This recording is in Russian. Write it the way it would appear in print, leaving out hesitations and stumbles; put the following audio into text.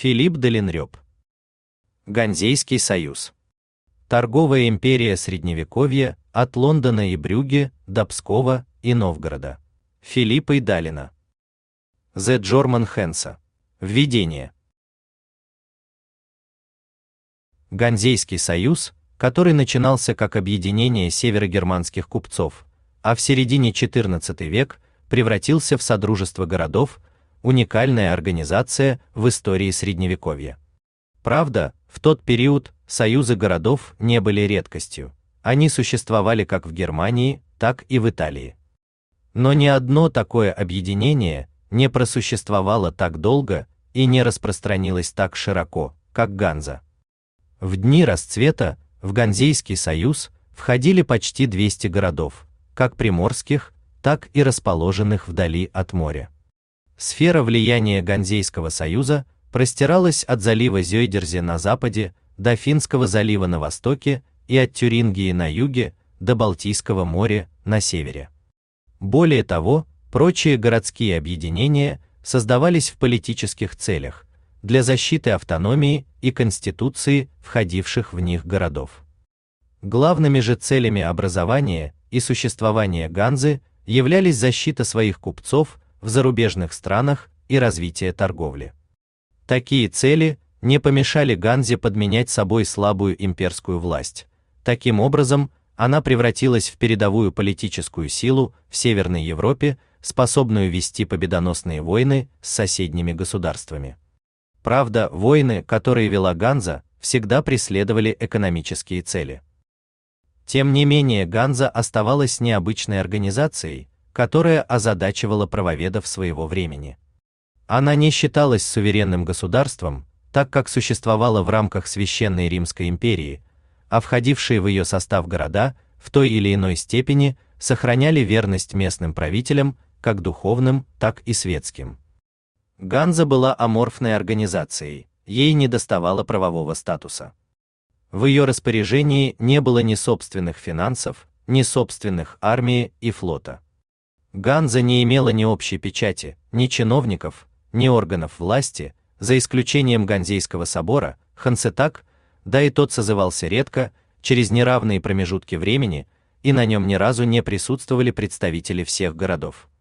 Филипп Далинрёб. Ганзейский союз. Торговая империя Средневековья от Лондона и Брюгге до Пскова и Новгорода. Филиппа и Далина. З. Джорман Хенса. Введение. Ганзейский союз, который начинался как объединение северогерманских купцов, а в середине XIV века превратился в содружество городов, уникальная организация в истории Средневековья. Правда, в тот период союзы городов не были редкостью. Они существовали как в Германии, так и в Италии. Но ни одно такое объединение не просуществовало так долго и не распространилось так широко, как Ганза. В дни расцвета в Ганзейский союз входили почти 200 городов, как приморских, так и расположенных вдали от моря. Сфера влияния Ганзейского союза простиралась от залива Зёйдерзе на западе до Финского залива на востоке и от Тюрингии на юге до Балтийского моря на севере. Более того, прочие городские объединения создавались в политических целях, для защиты автономии и конституции входивших в них городов. Главными же целями образования и существования Ганзы являлись защита своих купцов в зарубежных странах и развитие торговли. Такие цели не помешали Ганзе подменять собой слабую имперскую власть. Таким образом, она превратилась в передовую политическую силу в Северной Европе, способную вести победоносные войны с соседними государствами. Правда, войны, которые вела Ганза, всегда преследовали экономические цели. Тем не менее, Ганза оставалась необычной организацией, которая озадачивала правоведов своего времени. Она не считалась суверенным государством, так как существовала в рамках Священной Римской империи, а входившие в ее состав города в той или иной степени сохраняли верность местным правителям, как духовным, так и светским. Ганза была аморфной организацией, ей недоставало правового статуса. В ее распоряжении не было ни собственных финансов, ни собственных армии и флота. Ганза не имела ни общей печати, ни чиновников, ни органов власти, за исключением Ганзейского собора, Хансетаг, да и тот созывался редко, через неравные промежутки времени, и на нем ни разу не присутствовали представители всех городов.